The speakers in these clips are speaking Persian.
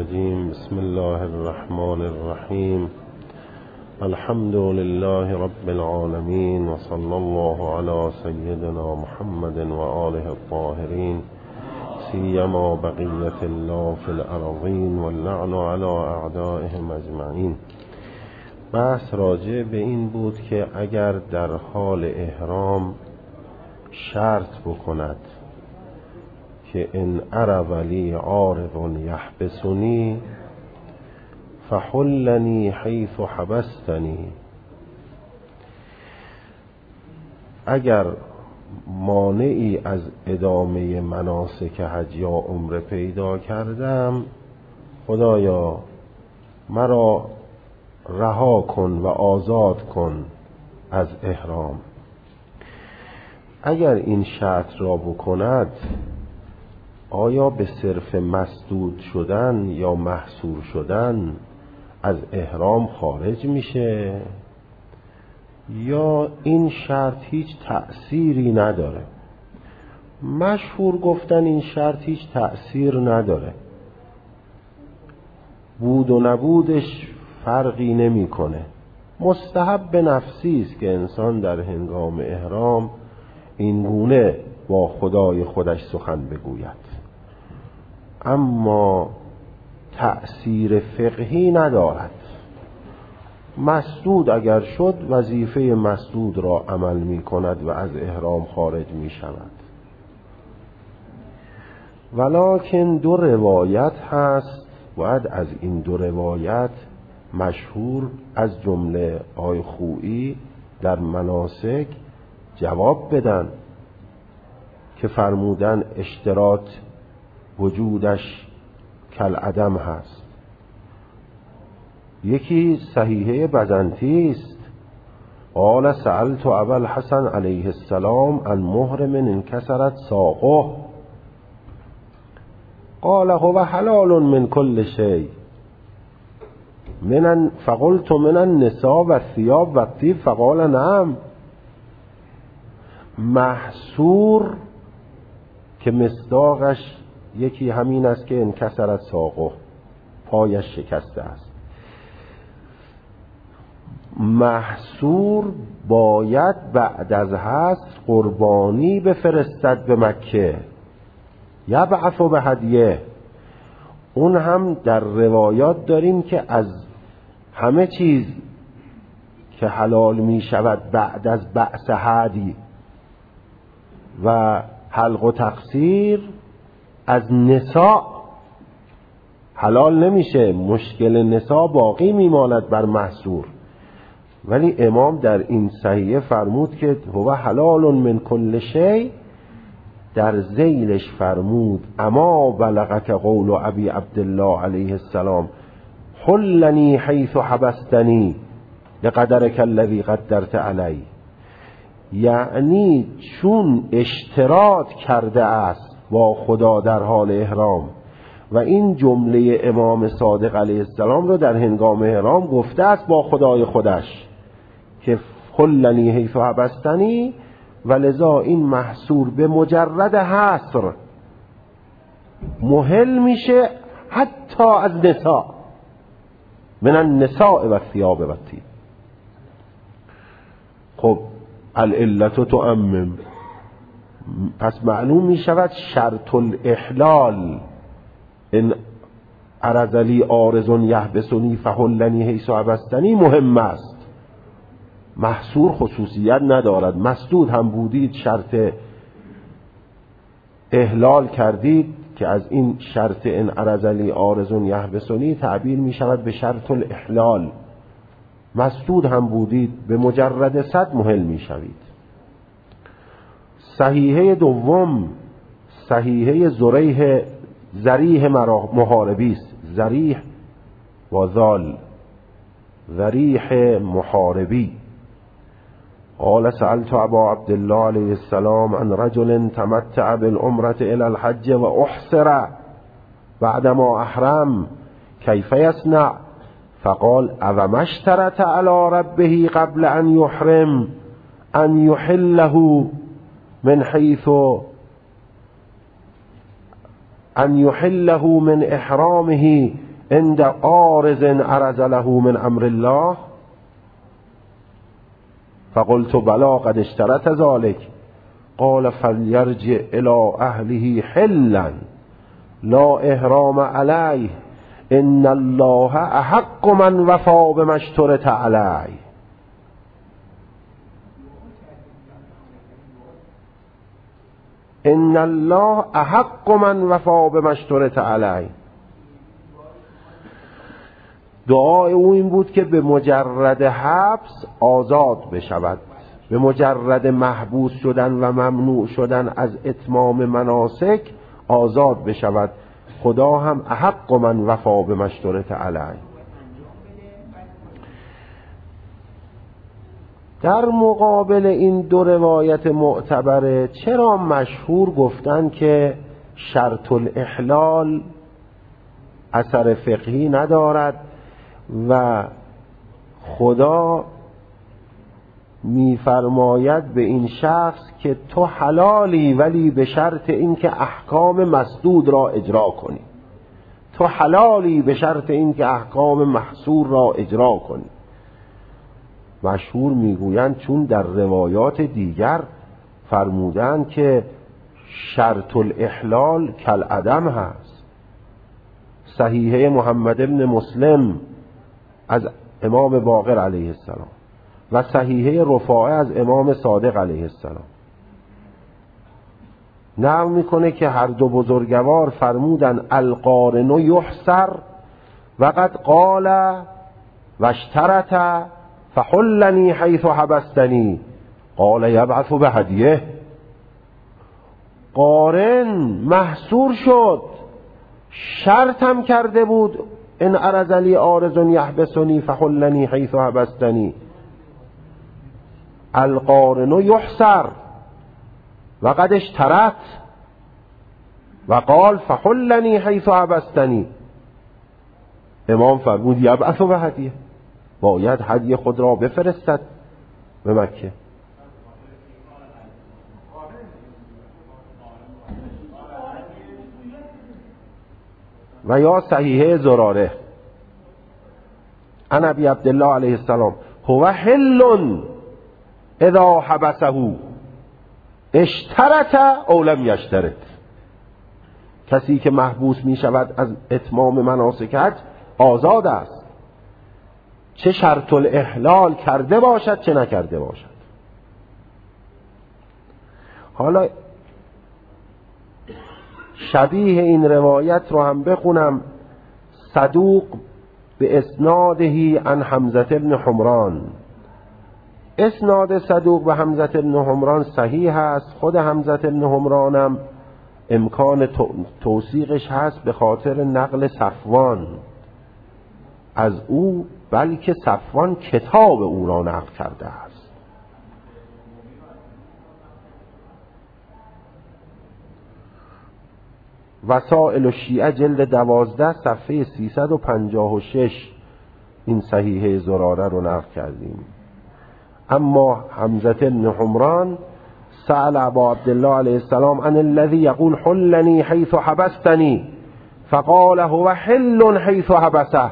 الرجيم. بسم الله الرحمن الرحيم. الحمد لله رب العالمين، وصلى الله على سيدنا محمد وآله الطاهرين، سيما بقية الله في الأرضين، واللعن على أعدائهم أجمعين. بحث راجع به این بود که اگر در حال احرام شرط بکند که ان عرض لی عارض یحبسنی فحلنی حیث حبستنی، اگر مانعی از ادامه مناسک حج یا عمره پیدا کردم، خدایا مرا رها کن و آزاد کن از احرام. اگر این شرط را بکند، آیا به صرف مسدود شدن یا محصور شدن از احرام خارج میشه یا این شرط هیچ تأثیری نداره؟ مشهور گفتن این شرط هیچ تأثیر نداره، بود و نبودش فرقی نمیکنه. مستحب نفسی است که انسان در هنگام احرام این گونه با خدای خودش سخن بگوید، اما تأثیر فقهی ندارد. مسدود اگر شد، وظیفه مسدود را عمل می کند و از احرام خارج می شود. ولکن دو روایت هست، باید از این دو روایت مشهور از جمله آی خویی در مناسک جواب بدن که فرمودن اشتراط وجودش کالعدم هست. یکی صحیحه بزنطی است، قال سألت ابا الحسن علیه السلام عن محرم انکسرت ساقه قال هو حلال من كل شيء فقلت من النساء والثياب والطيب فقال نعم. محصور که مصداقش یکی همین است که انکسرت ساقه، پایش شکسته است. محصور باید بعد از حصر قربانی بفرستد به مکه، یبعث به هدیه. اون هم در روایات داریم که از همه چیز که حلال می شود بعد از بعث هدی و حلق و تقصیر، از نساء حلال نمیشه، مشکل نساء باقی میماند بر محصور. ولی امام در این صحیحه فرمود که هو حلال من کل شیء، در ذیلش فرمود اما بلغک قول ابی عبدالله علیه السلام حلنی حیث حبستنی لقدرک الذی قدرت علی، یعنی چون اشتراط کرده است با خدا در حال احرام و این جمله امام صادق علیه السلام رو در هنگام احرام گفته است با خدای خودش که حلنی حیث حبستنی، و لذا این محصور به مجرد حصر محل میشه حتی از نساء، من النساء و الثياب و الطيب. خب العلت تعمم، پس معلوم می شود شرط الاحلال ان عرض لی عارض یحبسنی فحلنی حیث حبستنی مهم است. محصور خصوصیت ندارد. مسدود هم بودید، شرط احلال کردید که از این شرط ان عرض لی عارض یحبسنی تعبیر می شود به شرط الاحلال. مسدود هم بودید، به مجرد صد محل می شوید. صحیحه دوم صحیحه زریح محاربی است، زریح و ذال، زریح محاربی. قال سألت ابا عبدالله علیه السلام عن رجل تمتع بالعمرة الى الحج و احصر بعدما احرم کیف یصنع؟ فقال اوما اشترط علی ربه قبل ان یحرم ان یحله من حیث ان یحله من احرامه عند عارض عرض له من امر الله؟ فقلت بلا قد اشترط ذلك. قال فلیرجع الى اهله حلا لا احرام علیه ان الله احق من وفا بما اشترط علیه. ان الله احق من وفا بما اشترط علیه. دعای او این بود که به مجرد حبس آزاد بشود، به مجرد محبوس شدن و ممنوع شدن از اتمام مناسک آزاد بشود. خدا هم احق من وفا بما اشترط علیه. در مقابل این دو روایت معتبره چرا مشهور گفتن که شرط الاحلال اثر فقهی ندارد و خدا میفرماید به این شخص که تو حلالی ولی به شرط اینکه احکام مسدود را اجرا کنی، تو حلالی به شرط اینکه احکام محصور را اجرا کنی. مشهور میگویند چون در روایات دیگر فرمودند که شرط الاحلال کالعدم هست. صحیحه محمد ابن مسلم از امام باقر علیه السلام و صحیحه رفاعه از امام صادق علیه السلام نقل میکنه که هر دو بزرگوار فرمودن القارن یحصر و قد قال و اشترط فحلنی حیث حبستنی قال یبعث بهدیه. قارن محصور شد، شرطم کرده بود ان عرض لی عارض یحبسنی فحلنی حیث حبستنی. القارن یحصر و قد اشترط و قال فحلنی حیث حبستنی. امام فرمود یبعث بهدیه، باید هدیه خود را بفرستد به مکه. و یا صحیحه زراره عن ابی عبدالله علیه السلام هو حل اذا حبسه اشترط او لم یشترط. کسی که محبوس می شود از اتمام مناسک حج آزاد است، چه شرط الاحلال کرده باشد چه نکرده باشد. حالا شبیه این روایت رو هم بخونم. صدوق به اسنادهی عن حمزه ابن حمران. اسناد صدوق به حمزه ابن حمران صحیح است. خود حمزه ابن حمرانم امکان توثیقش هست به خاطر نقل صفوان از او، بلکه صفوان کتاب او را نقل کرده است. وسائل الشیعه جلد 12 صفحه 356 این صحیحه زراره رو نقل کردیم. اما حمزه بن حمران سأل ابا عبدالله علیه السلام عن الذي يقول حلني حيث حبستني فقال هو حل حيث حبسه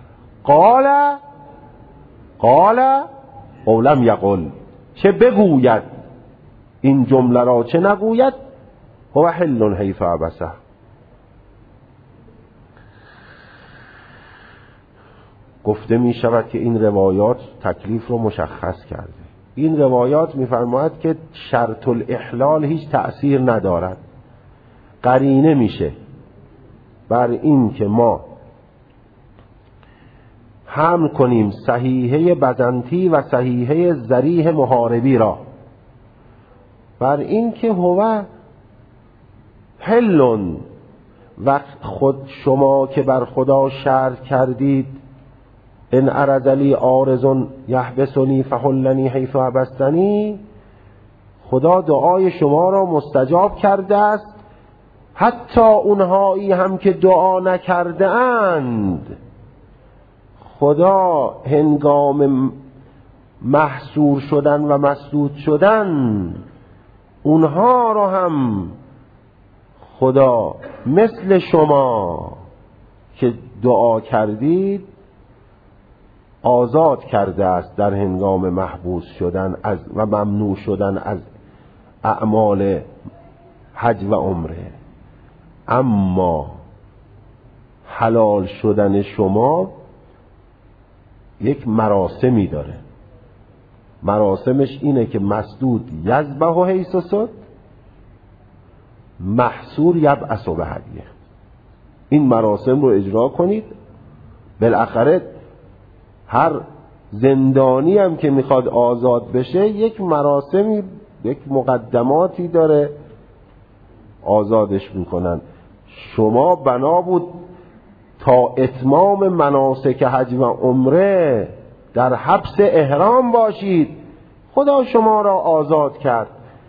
قال او لم يقل. چه بگوید این جمله را چه نگوید؟ هو حل حيث حبسه. گفته می شود که این روایات تکلیف رو مشخص کرده. این روایات می فرماید که شرط الاحلال هیچ تأثیر ندارد، قرینه میشه بر این که ما حمل کنیم صحیحه بزنطی و صحیحه ذریح محاربی را بر این که هو حلون و خود شما که بر خدا شرط کردید ان عرض لی عارض یحبسنی فحلنی حیث حبستنی، خدا دعای شما را مستجاب کرده است. حتی اونهایی هم که دعا نکرده اند خدا هنگام محصور شدن و مسدود شدن اونها را هم خدا مثل شما که دعا کردید آزاد کرده است در هنگام محبوس شدن از و ممنوع شدن از اعمال حج و عمره. اما حلال شدن شما یک مراسمی داره. مراسمش اینه که مسدود یذبح و حیث صد، محصور یبعث به هدیه. این مراسم رو اجرا کنید. بالاخره هر زندانی هم که میخواد آزاد بشه یک مراسمی، یک مقدماتی داره آزادش میکنن. شما بنا بود تا اتمام مناسک حج و عمره در حبس احرام باشید، خدا شما را آزاد کرد.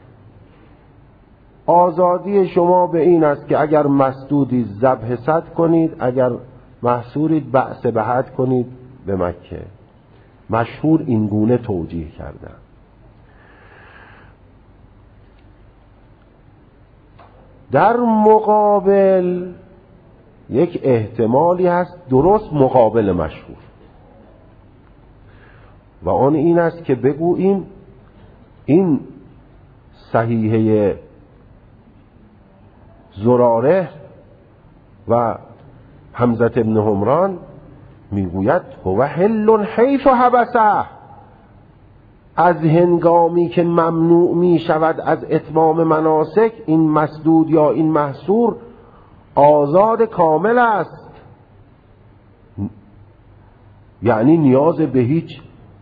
آزادی شما به این است که اگر مسدودی ذبح صد کنید، اگر محصورید بعث به حج کنید به مکه. مشهور این گونه توجیه کردن. در مقابل یک احتمالی هست درست مقابل مشهور، و آن این است که بگوییم این صحیحه زراره و حمزه ابن حمران میگوید هو حل حیث حبسه، از هنگامی که ممنوع می شود از اتمام مناسک این مسدود یا این محصور آزاد کامل است، یعنی نیاز به هیچ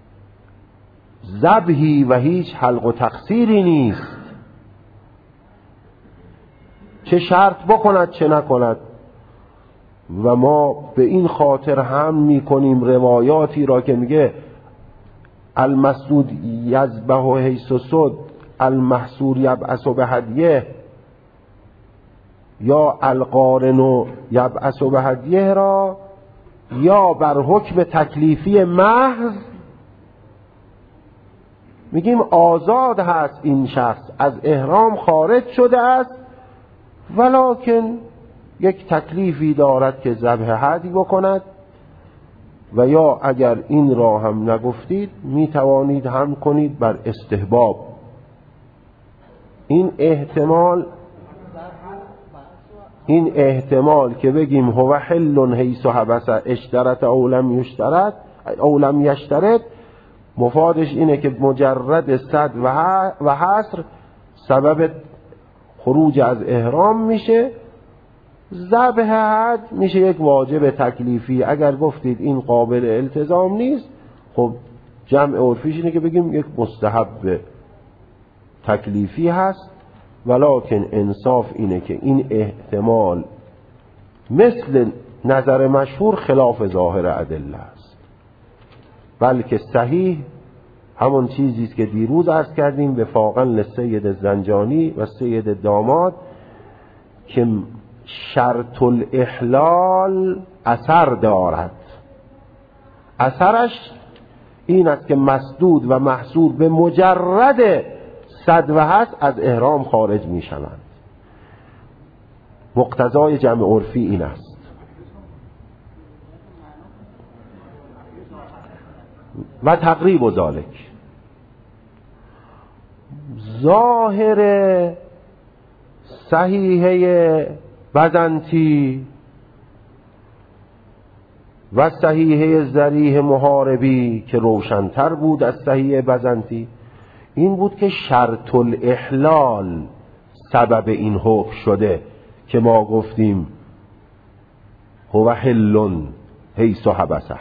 ذبحی و هیچ حلق و تقصیری نیست، چه شرط بکند چه نکند. و ما به این خاطر هم میکنیم روایاتی را که میگه المسدود یذبح و حیث صد، المحصور یبعث به هدیه، یا القارن یبعث به هدیه را یا بر حکم تکلیفی محض میگیم آزاد هست این شخص، از احرام خارج شده است، ولکن یک تکلیفی دارد که ذبح هدی بکند. و یا اگر این را هم نگفتید می توانید هم کنید بر استحباب. این احتمال که بگیم هو حل حیث حبسه اشترط او لم یشترط، مفادش اینه که مجرد صد و حصر سبب خروج از احرام میشه، ذبح حج میشه یک واجب تکلیفی. اگر گفتید این قابل التزام نیست، خب جمع عرفیش اینه که بگیم یک مستحب تکلیفی هست، ولکن انصاف اینه که این احتمال مثل نظر مشهور خلاف ظاهر ادله است، بلکه صحیح همون چیزی است که دیروز عرض کردیم وفاقا لسید زنجانی و سید داماد که شرط الاحلال اثر دارد. اثرش این است که مسدود و محصور به مجرد صد و هست از احرام خارج می شوند. مقتضای جمع عرفی این است. و تقریب و ذالک ظاهر صحیحه بزنتی و صحیحه ذریح محاربی که روشن‌تر بود از صحیحه بزنتی این بود که شرط الاحلال سبب این حکم شده که ما گفتیم هو حل حیث حبسه.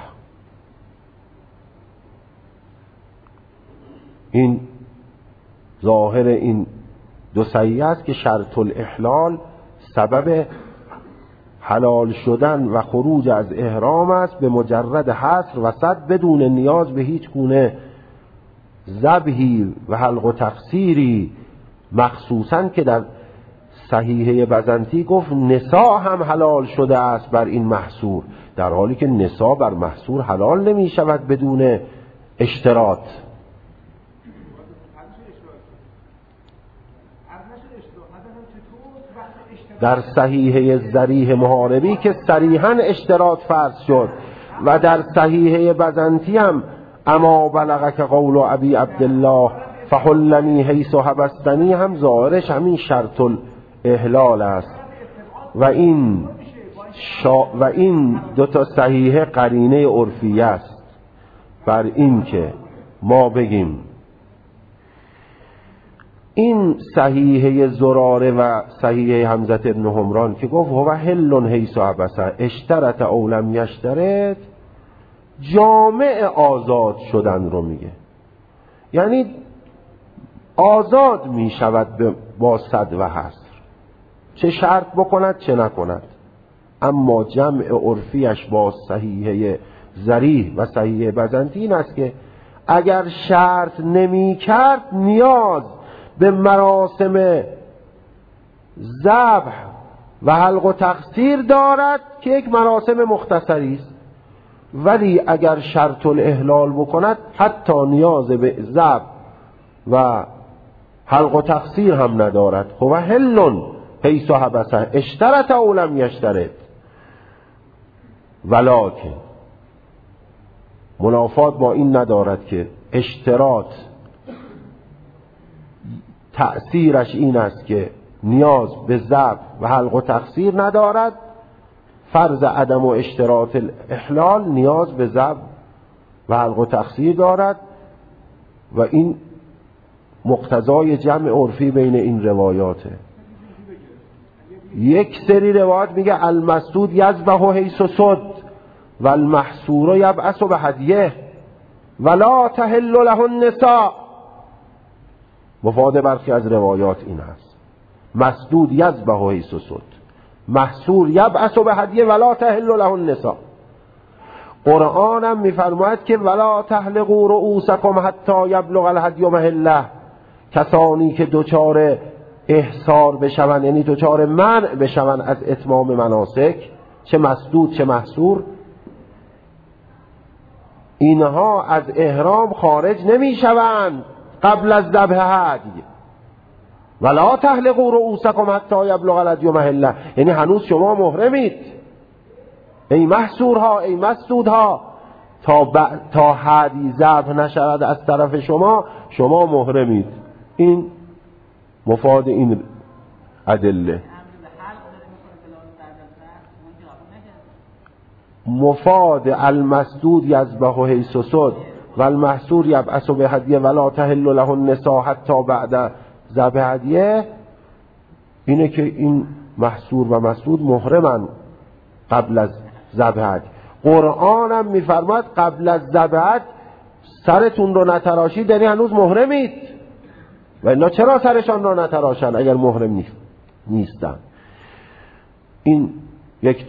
این ظاهر این دو صحیحه است که شرط الاحلال سبب حلال شدن و خروج از احرام است به مجرد حصر و صد بدون نیاز به هیچ گونه ذبحی و حلق و تقصیری، مخصوصاً که در صحیحه بزنتی گفت نساء هم حلال شده است بر این محصور، در حالی که نساء بر محصور حلال نمی شود بدون اشتراط. در صحیحه ذریح محاربی که صریحاً اشتراط فرض شد و در صحیحه بزنطی هم اما بلغک قول ابی عبدالله فحلنی حیث حبستنی هم ظاهرش همین شرط الاحلال است و این دو تا صحیحه قرینه عرفی است بر این که ما بگیم این صحیحه زراره و صحیحه حمزه ابن حمران که گفت هو حل حیث حبسه اشترط او لم یشترط، جامع آزاد شدن رو میگه، یعنی آزاد میشود با صد و حصر، چه شرط بکند چه نکند. اما جمع عرفیش با صحیحه ذریح و صحیحه بزنطی این است که اگر شرط نمی کرد نیاز به مراسم ذبح و حلق و تقصیر دارد که یک مراسم مختصری است، ولی اگر شرط الاحلال بکند حتی نیاز به ذبح و حلق و تقصیر هم ندارد. هو حل حیث حبسه اشترط او لم یشترط، ولکن منافات با این ندارد که اشتراط تأثیرش این است که نیاز به ذبح و حلق و تقصیر ندارد، فرض عدم و اشتراط الاحلال نیاز به ذبح و حلق و تقصیر دارد و این مقتضای جمع عرفی بین این روایاته. یک سری روایات میگه المسدود یذبح حیث صد و المحصور یبعث بهدیه ولا تحل له النساء. مفاد برخی از روایات این است، مسدود یذبح حیث صد، محصور یبعث بهدیه ولا تحل له النساء. قرآن هم میفرماید که ولا تحلقوا رؤوسکم حتی یبلغ الهدی محله، کسانی که دچار احصار بشوند یعنی دچار منع بشوند از اتمام مناسک، چه مسدود چه محصور، اینها از احرام خارج نمی شوند قبل از ذبح هدی. ولا تحلقوا رؤوسکم حتی یبلغ الهدی محله، یعنی هنوز شما محرمید ای محصورها ای مسدودها، تا هدی ذبح نشود از طرف شما محرمید. این مفاد این ادله. مفاد المسدود یذبح حیث صد و المحصور یبعث بهدیه ولا تحل له النساء حتی بعد ذبح هدیه اینه که این محصور و مسدود محرمن قبل از ذبح هدیه. قرآن هم میفرماد قبل از ذبح سرتون رو نتراشید، یعنی هنوز محرمید، و الا چرا سرشان را نتراشن اگر محرم نیستن. این یک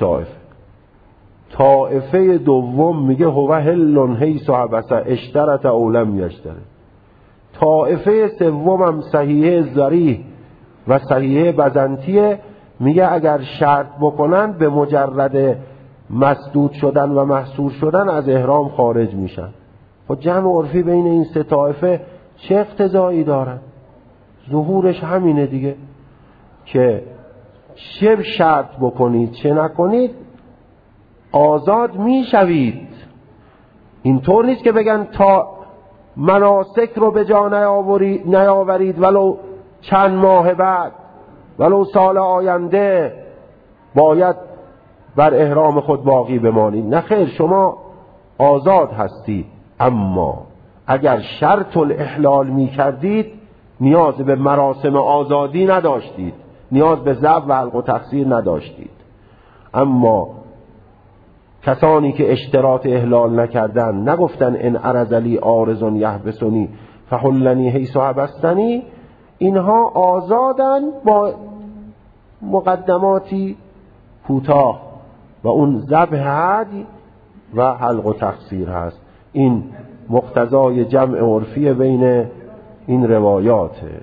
طائفه دوم میگه هو حل حیث حبسه اشترط او لم یشترط. طائفه سوم هم صحیحه ذریح و صحیحه بزنطیه، میگه اگر شرط بکنن به مجرد مسدود شدن و محصور شدن از احرام خارج میشن. خب جمع عرفی بین این سه طائفه چه اقتضایی دارن؟ ظهورش همینه دیگه که چه شرط بکنید چه نکنید آزاد میشوید. اینطور نیست که بگن تا مناسک رو به جا نیاورید ولو چند ماه بعد ولو سال آینده باید بر احرام خود باقی بمانید. نه خیر، شما آزاد هستید، اما اگر شرط الاحلال می کردید نیاز به مراسم آزادی نداشتید، نیاز به ذبح و حلق و تقصیر نداشتید. اما کسانی که اشتراط احلال نکردن، نگفتن ان عرض لی عارض یحبسنی فحلنی حیث حبستنی، اینها آزادن با مقدماتی کوتاه و اون ذبح هدی و حلق و تقصیر هست. این مقتضای جمع عرفی بین این روایاته.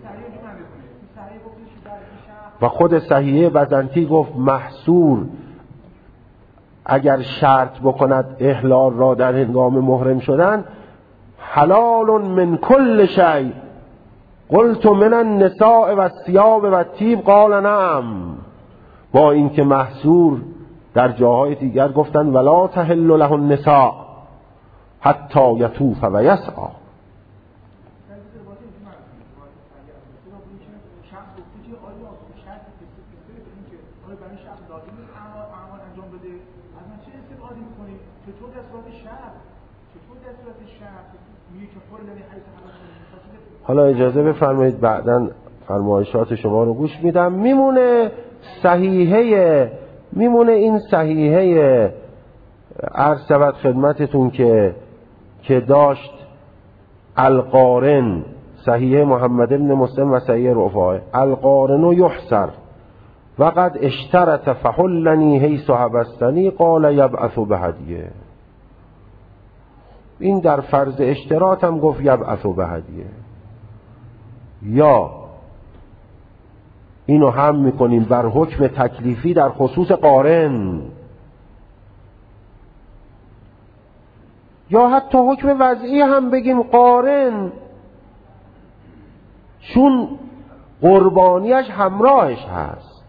و خود صحیحه بزنطی گفت محصور اگر شرط بکند احلال را در هنگام محرم شدن حلال من کل شیء قلت من النساء و الثياب و الطیب قال نعم. با اینکه محصور در جاهای دیگر گفتن ولا تحل له النساء حتی یطوف و یسعی. حالا اجازه بفرمایید بعداً فرمایشات شما رو گوش میدم. میمونه این صحیحه عرض شود خدمتتون که داشت القارن، صحیح محمد ابن مسلم و صحیح رفاعه، القارن یحسر وقد اشترط فحلنی حیث حبستنی قال یبعث بهدیه. این در فرض اشتراط هم گفت یبعث بهدیه. یا اینو هم میکنیم بر حکم تکلیفی در خصوص قارن، یا حتی حکم وضعی هم بگیم قارن چون قربانیش همراهش هست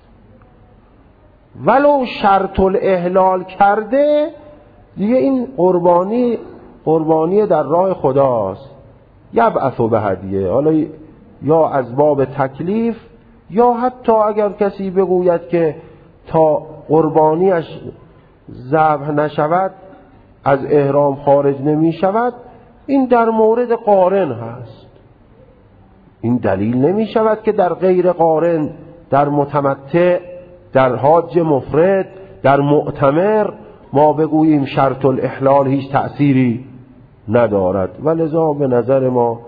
ولو شرط الاحلال کرده دیگه این قربانی در راه خداست، یبعث بهدیه. حالا یا از باب تکلیف یا حتی اگر کسی بگوید که تا قربانیش ذبح نشود از احرام خارج نمی شود، این در مورد قارن هست. این دلیل نمی شود که در غیر قارن، در متمتع، در حاج مفرد، در معتمر ما بگوییم شرط الاحلال هیچ تأثیری ندارد. ولذا به نظر ما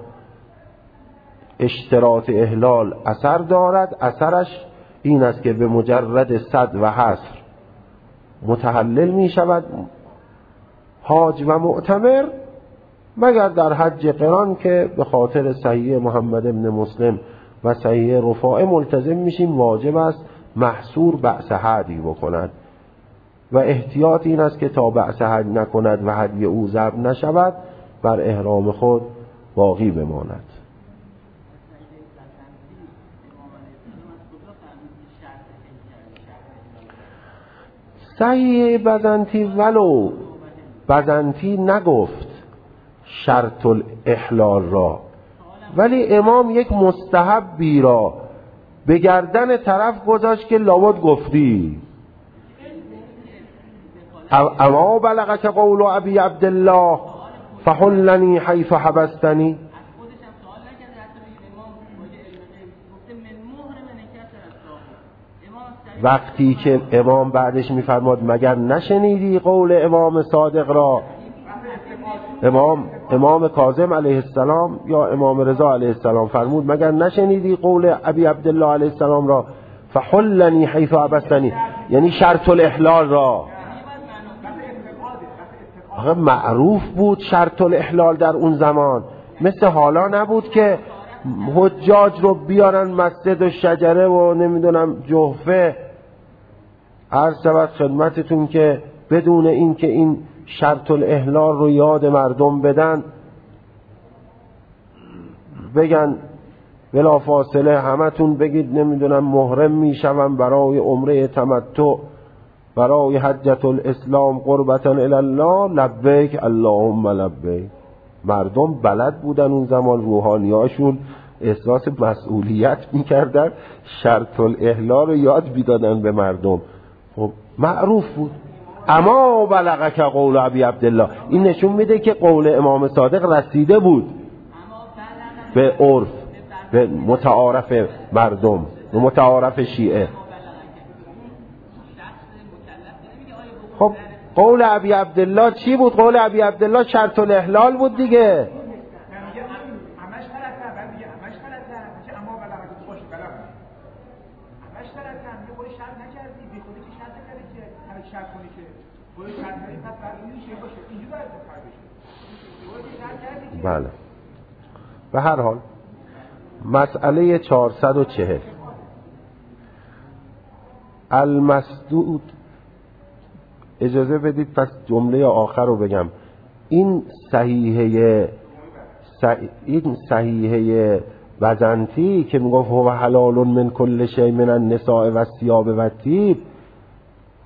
اشتراط احلال اثر دارد. اثرش این است که به مجرد صد و حصر متحلل می شود حاج و معتمر، مگر در حج قران که به خاطر صحیح محمد ابن مسلم و صحیح رفاعه ملتزم میشیم واجب است محصور بعث هدی بکند و احتیاط این است که تا بعث هدی نکند و هدی او ذبح نشود بر احرام خود باقی بماند. صحیح بزنتی ولو بزنتی نگفت شرط الاحلال را، ولی امام یک مستحبی را به گردن طرف گذاشت که لابد گفتی اما بلغک قول ابی عبدالله فحلنی حیث حبستنی. وقتی که امام بعدش میفرماد مگر نشنیدی قول امام صادق را، امام کاظم علیه السلام یا امام رضا علیه السلام فرمود مگر نشنیدی قول ابی عبدالله علیه السلام را فحلنی حیث حبستنی، یعنی شرط الاحلال را. آخه معروف بود شرط الاحلال در اون زمان، مثل حالا نبود که حجاج رو بیارن مسجد و شجره و نمیدونم جحفه. عرض شود خدمتتون که بدون این که این شرط الاحلال رو یاد مردم بدن بگن بلا فاصله همتون بگید نمیدونم محرم میشوم برای عمره تمتع برای حجت الاسلام قربتا الی الله لبیک اللهم لبیک. مردم بلد بودن اون زمان، روحانیاشون احساس مسئولیت میکردن، شرط الاحلال رو یاد میدادن به مردم. خب معروف بود. اما بلغک قول ابی عبدالله، این نشون میده که قول امام صادق رسیده بود به عرف، به متعارف مردم، به متعارف شیعه. خب قول ابی عبدالله چی بود؟ قول ابی عبدالله شرط الاحلال بود دیگه. بله. به هر حال مسئله 440 المسدود، اجازه بدید پس جمله آخر رو بگم. این صحیحه بزنتی که میگفت هو حلال من کل شیء من النساء و الثياب و الطیب،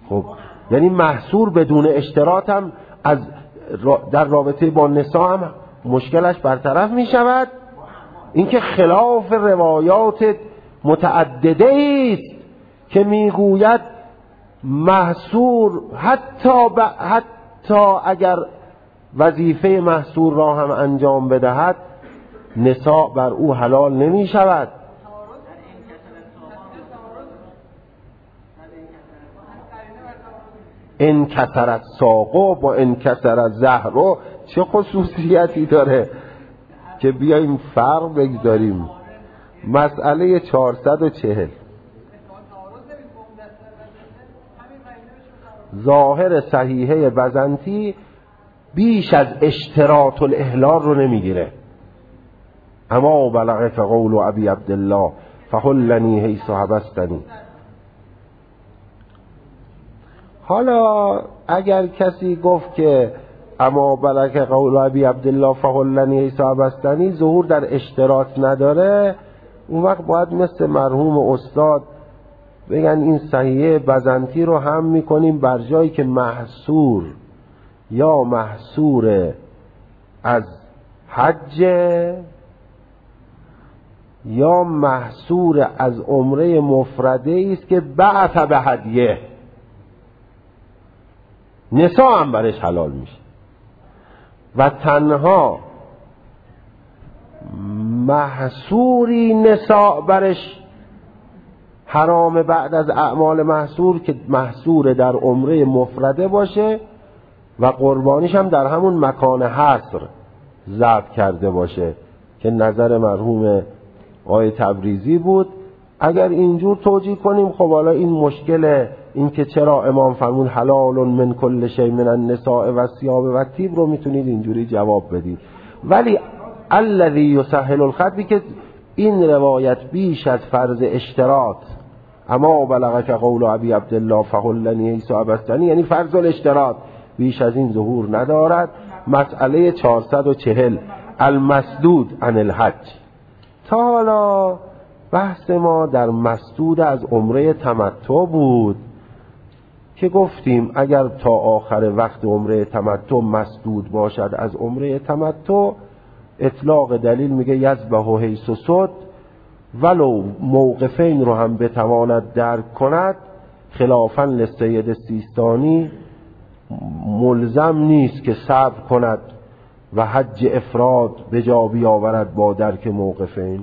خب یعنی محصور بدون اشتراط هم در رابطه با نساء هم مشکلش برطرف می شود. این که خلاف روایات متعدده است که میگوید محصور حتی اگر وظیفه محصور را هم انجام بدهد نساء بر او حلال نمی شود. ان کثرت ساقو با ان کثرت زهرو چه خصوصیتی داره که بیاییم فرق بگذاریم. مسئله 440 ظاهر صحیحه بزنطی بیش از اشتراط الاحلال رو نمیگیره. اما بلغک قول ابی عبدالله فحلنی حیث حبستنی. حالا اگر کسی گفت که اما بلغک قول ابی عبدالله فحلنی حیث حبستنی ظهور در اشتراط نداره، اون وقت باید مثل مرحوم استاد بگن این صحیحه بزنطی رو هم میکنیم بر جایی که محصور یا محصور از حج یا محصور از عمره مفرده است که بعث به هدیه، نساء هم برش حلال میشه و تنها محصوری نساء برش حرام بعد از اعمال محصور که محصور در عمره مفرده باشه و قربانیش هم در همون مکان حصر ذبح کرده باشه که نظر مرحوم آقای تبریزی بود. اگر اینجور توجیه کنیم خب حالا این مشکل این که چرا امام فرمود حلال من کل شیء من النساء و الثياب و الطیب رو میتونید اینجوری جواب بدید. ولی الذی یسهل الخطب که این روایت بیش از فرض اشتراط اما بلغک قول ابی عبدالله فحلنی حیث حبستنی یعنی فرض الاشتراط بیش از این ظهور ندارد. مسئله 440 المسدود عن الحج. تا حالا بحث ما در مسدود از عمره تمتع بود که گفتیم اگر تا آخر وقت عمره تمتع مسدود باشد از عمره تمتع اطلاق دلیل میگه یذبح حیث صد ولو موقفین رو هم بتواند درک کند خلافاً لسید سیستانی ملزم نیست که صبر کند و حج افراد به جا بیاورد با درک موقفین.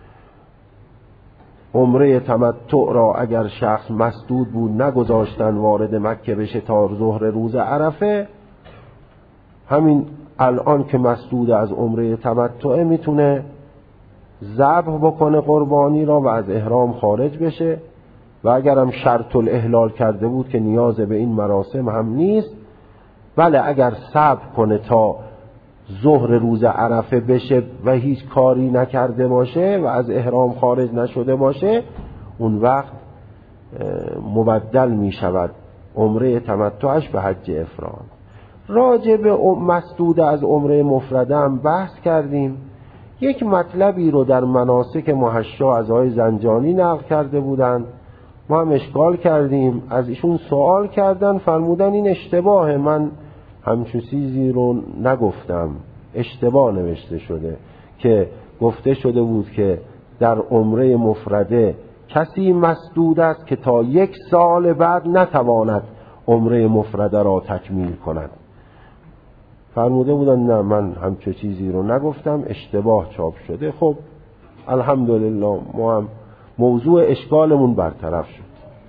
عمره تمتع را اگر شخص مسدود بود نگذاشتن وارد مکه بشه تا ظهر روز عرفه، همین الان که مسدود از عمره تمتع میتونه ذبح بکنه قربانی را و از احرام خارج بشه و اگرم شرط الاحلال کرده بود که نیاز به این مراسم هم نیست. بله اگر صبر کنه تا ظهر روز عرفه بشه و هیچ کاری نکرده باشه و از احرام خارج نشده باشه اون وقت مبدل می شود عمره تمتعش به حج افراد. راجع به مسدود از عمره مفرده هم بحث کردیم. یک مطلبی رو در مناسک محشا از آقای زنجانی نقل کرده بودند، ما هم اشکال کردیم، از ایشون سوال کردن فرمودن این اشتباهه، من همچون چیزی رو نگفتم، اشتباه نوشته شده که گفته شده بود که در عمره مفرده کسی مسدود است که تا 1 سال بعد نتواند عمره مفرده را تکمیل کند. فرموده بودن نه من همچون چیزی رو نگفتم، اشتباه چاپ شده. خب الحمدلله ما هم موضوع اشکالمون برطرف شد.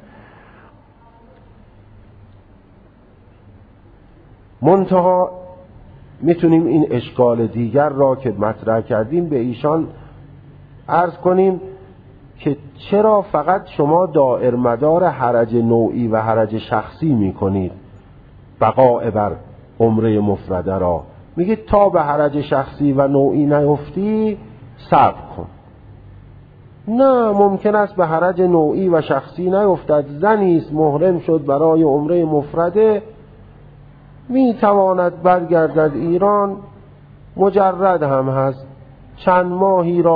منتها میتونیم این اشکال دیگر را که مطرح کردیم به ایشان عرض کنیم که چرا فقط شما دائر مدار حرج نوعی و حرج شخصی میکنید بقاء بر عمره مفرده را؟ میگید تا به حرج شخصی و نوعی نیفتی صبر کن. نه، ممکن است به حرج نوعی و شخصی نیفتد. زنی است محرم شد برای عمره مفرده، میتواند برگردد ایران، مجرد هم هست، چند ماهی را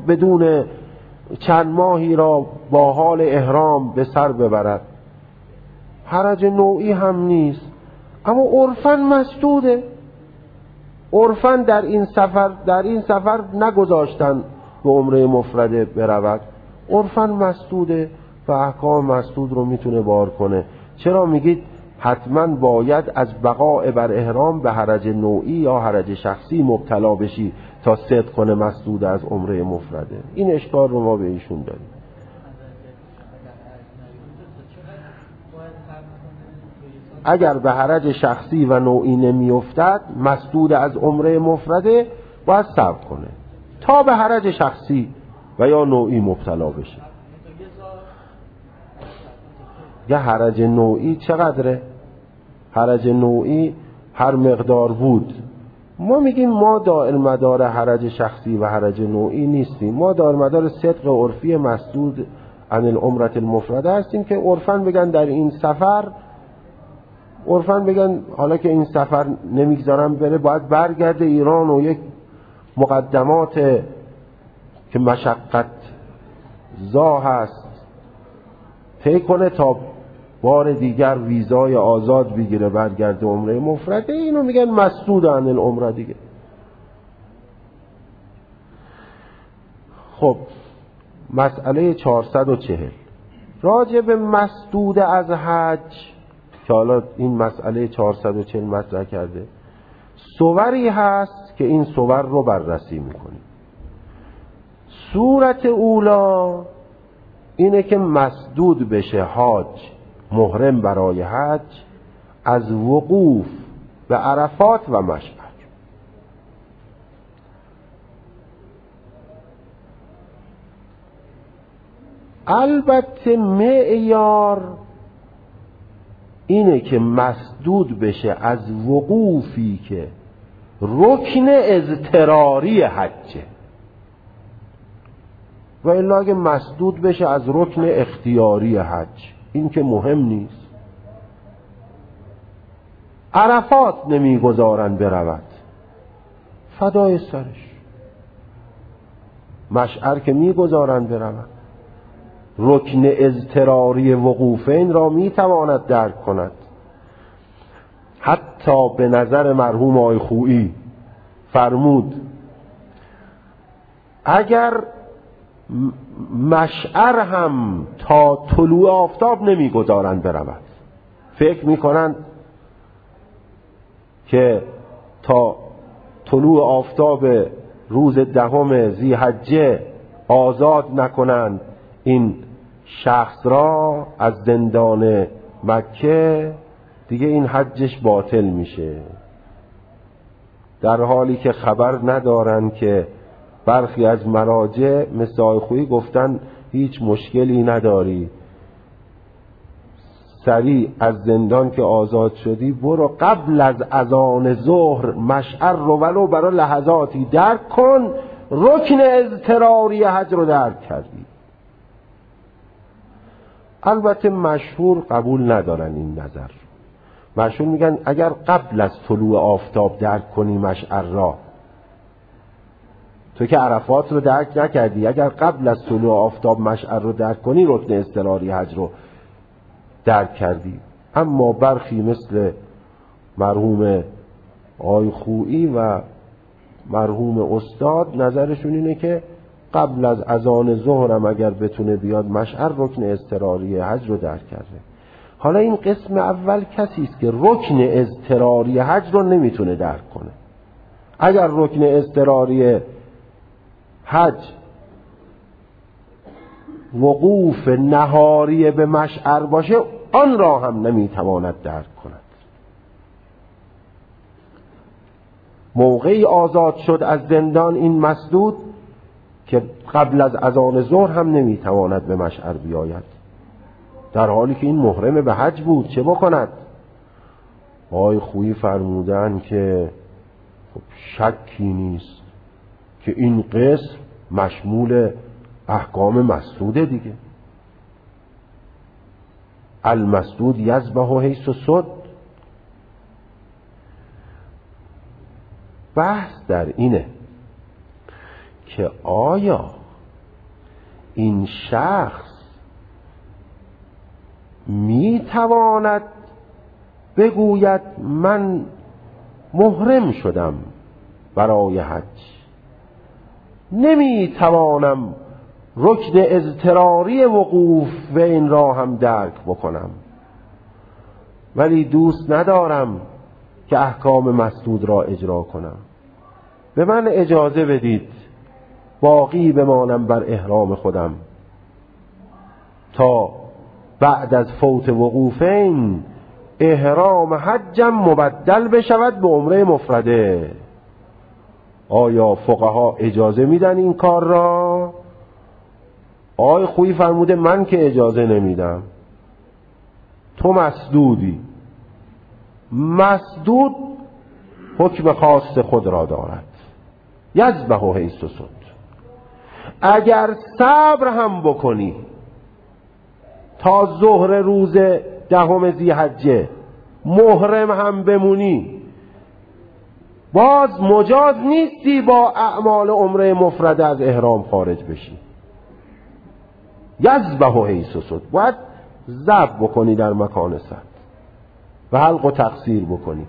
چند ماهی را با حال احرام به سر ببرد حرج نوعی هم نیست، اما عرفاً مسدوده. عرفاً در این سفر نگذاشتن به عمره مفرده برود، عرفاً مسدوده و احکام مسدود رو میتونه بار کنه. چرا میگید حتما باید از بقاء بر احرام به حرج نوعی یا حرج شخصی مبتلا بشی تا صدق کنه مسدود از عمره مفرده؟ این اشکال رو ما به ایشون داریم. اگر به حرج شخصی و نوعی نمی افتد مسدود از عمره مفرده، باید صبر کنه تا به حرج شخصی و یا نوعی مبتلا بشه. یا حرج نوعی چقدره؟ حرج نوعی هر مقدار بود. ما میگیم ما دائر مدار حرج شخصی و حرج نوعی نیستیم، ما دائر مدار صدق عرفی مسدود عن العمره المفرده هستیم که عرفاً بگن در این سفر، عرفاً بگن حالا که این سفر نمیگذارم بره، باید برگرده ایران و یک مقدمات که مشقت زا هست طی کنه تا بار دیگر ویزای آزاد بگیره برگرده عمره مفرده. اینو میگن مسدود عن العمره دیگه. خب مسئله 440 راجع به مسدود از حج که حالا این مسئله 440 مطرح کرده، صوری هست که این صور رو بررسی میکنیم. صورت اولا اینه که مسدود بشه حاج محرم برای حج از وقوف به عرفات و مشعر. البته معیار اینه که مسدود بشه از وقوفی که رکن اضطراری حجه، و الا اگه مسدود بشه از رکن اختیاری حج این که مهم نیست. عرفات نمیگذارن برود، فدای سرش. مشعر که میگذارن برود. رکن اضطراری وقوفین را میتواند درک کند. حتی به نظر مرحوم آقای خویی فرمود اگر مشعر هم تا طلوع آفتاب نمیگذارند برود، فکر میکنند که تا طلوع آفتاب روز 10 ذی‌حجه آزاد نکنند این شخص را از زندان مکه، دیگه این حجش باطل میشه، در حالی که خبر ندارن که برخی از مراجع مثل آقای خویی گفتن هیچ مشکلی نداری، سریع از زندان که آزاد شدی برو قبل از اذان ظهر مشعر رو ولو برای لحظاتی درک کن، رکن اضطراری حج رو درک کردی. البته مشهور قبول ندارن این نظر. مشهور میگن اگر قبل از طلوع آفتاب درک کنی مشعر را، تو که عرفات رو درک نکردی، اگر قبل از طلوع آفتاب مشعر رو درک کنی رکن اضطراری حج رو درک کردی. اما برخی مثل مرحوم آقای خویی و مرحوم استاد نظرشون اینه که قبل از اذان ظهرم اگر بتونه بیاد مشعر رکن اضطراری حج رو درک کرده. حالا این قسم اول کسی است که رکن اضطراری حج رو نمیتونه درک کنه. اگر رکن اضطراری حج وقوف نهاری به مشعر باشه آن را هم نمیتواند درک کند. موقعی آزاد شد از زندان این مسدود که قبل از اذان ظهر هم نمیتواند به مشعر بیاید، در حالی که این محرم به حج بود. چه بکند؟ آقای خویی فرمودن که خب شکی نیست که این قسم مشمول احکام مسدوده دیگه. المسدود یذبح حیث صد. بحث در اینه که آیا این شخص میتواند بگوید من محرم شدم برای حج، نمیتوانم رکن اضطراری وقوف و این را هم درک بکنم، ولی دوست ندارم که احکام مسدود را اجرا کنم، به من اجازه بدید باقی بمانم بر احرام خودم تا بعد از فوت وقوفین احرام حجم مبدل بشود به عمره مفرده. آیا فقها اجازه میدن این کار را؟ آقای خویی فرموده من که اجازه نمیدم. تو مسدودی. مسدود حکم خاص خود را دارد، یذبح حیث صد. اگر صبر هم بکنی تا ظهر روز 10 ذی‌حجه محرم هم بمونی، باز مجاز نیستی با اعمال عمره مفرده از احرام خارج بشی. یذبح حیث صد، باید ذبح بکنی در مکان صد و حلق و تقصیر بکنی.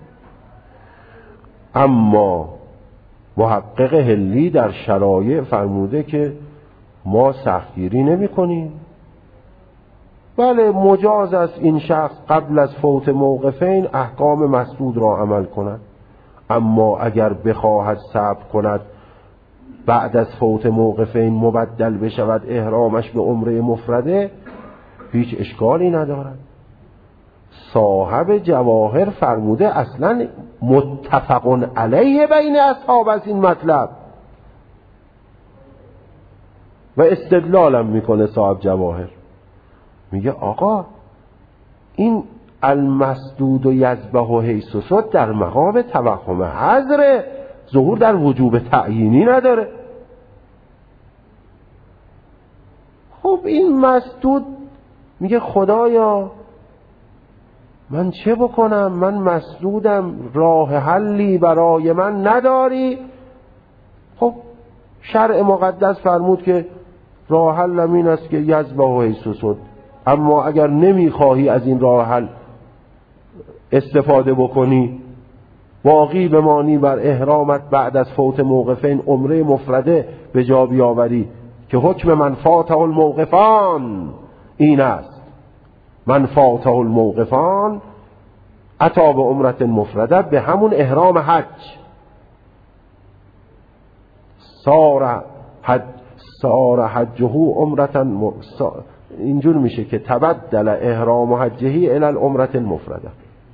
اما محقق حلی در شرایع فرموده که ما سختگیری نمی کنیم. بله مجاز است این شخص قبل از فوت موقفین احکام مسدود را عمل کند، اما اگر بخواهد صبر کند بعد از فوت موقفین مبدل بشود احرامش به عمره مفرده، هیچ اشکالی ندارد. صاحب جواهر فرموده اصلا متفق علیه بین اصحاب از این مطلب و استدلالم میکنه. صاحب جواهر میگه آقا این المسدود و یذبح و حیث صد در مقام توهم حضر، ظهور در وجوب تعیینی نداره. خب این مسدود میگه خدایا من چه بکنم، من مسدودم، راه حلی برای من نداری؟ خب شرع مقدس فرمود که راه حل این است که یذبح و حیث صد، اما اگر نمیخواهی از این راه حل استفاده بکنی، باقی بمانی بر احرامت بعد از فوت موقفین عمره مفرده به جا بیاوری که حکم من فاته الموقفان این است، من فاته الموقفان اتی به عمرت مفرده، به همون احرام حج. سار حجه عمرتن، اینجور میشه که تبدل احرام حجه الی العمرة المفرده.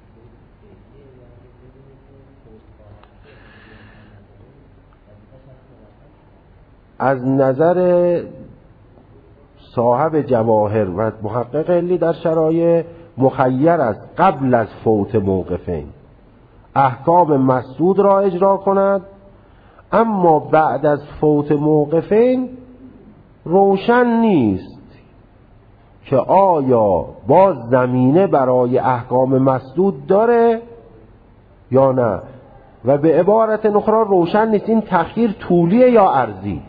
از نظر صاحب جواهر و محقق حلی در شرایع مخیر است قبل از فوت موقفین احکام مسدود را اجرا کند، اما بعد از فوت موقفین روشن نیست که آیا باز زمینه برای احکام مسدود داره یا نه، و به عبارت اخرى روشن نیست این تأخیر طولیه یا عرضی.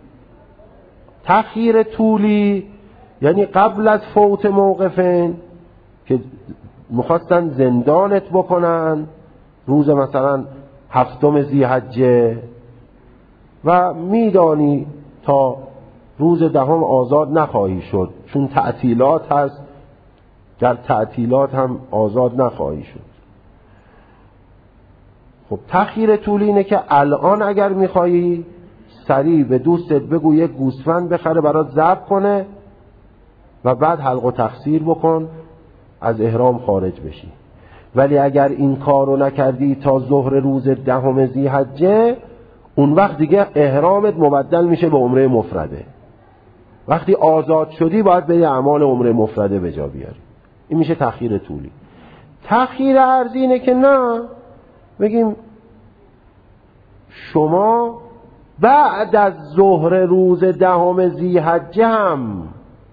تأخیر طولی یعنی قبل از فوت موقفین که میخواستن زندانت بکنن روز مثلا 7 ذی‌حجه و میدانی تا روز 10 آزاد نخواهی شد چون تعطیلات هست، در تعطیلات هم آزاد نخواهی شد. خب تأخیر طولی اینه که الان اگر میخوایی سریع به دوستت بگو یک گوسفند بخره برات ذبح کنه و بعد حلق و تقصیر بکن از احرام خارج بشی. ولی اگر این کارو نکردی تا ظهر روز 10 ذی‌حجه، اون وقت دیگه احرامت مبدل میشه به عمره مفرده. وقتی آزاد شدی باید به اعمال عمره مفرده به جا بیاری. این میشه تأخیر طولی. تأخیر عرضی اینه که نه بگیم شما بعد از ظهر روز 10 ذی‌حجه هم،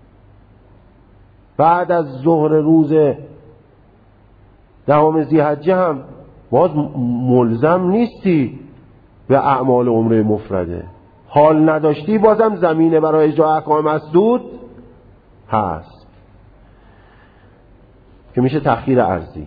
بعد از ظهر روز 10 ذی‌حجه هم باز ملزم نیستی به اعمال عمره مفرده. حال نداشتی بازم زمینه برای اجرای احکام مسدود هست. که میشه تأخیر ارضی.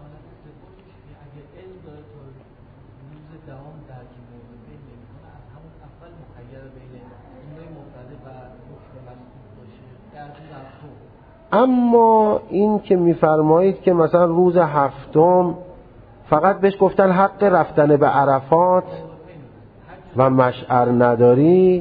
اما این که میفرمایید که مثلا روز هفتم فقط بهش گفتن حق رفتن به عرفات و مشعر نداری،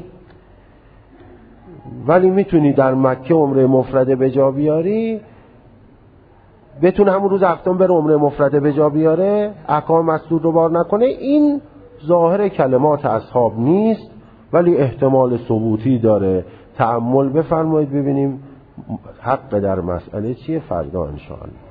ولی میتونی در مکه عمره مفرده به جا بیاری، بتونه همون روز هفتم بره عمره مفرده به جا بیاره، احکام مسدود رو بار نکنه. این ظاهر کلمات اصحاب نیست ولی احتمال ثبوتی داره. تأمل بفرمایید ببینیم حق در مسئله چیه فردا ان شاء الله.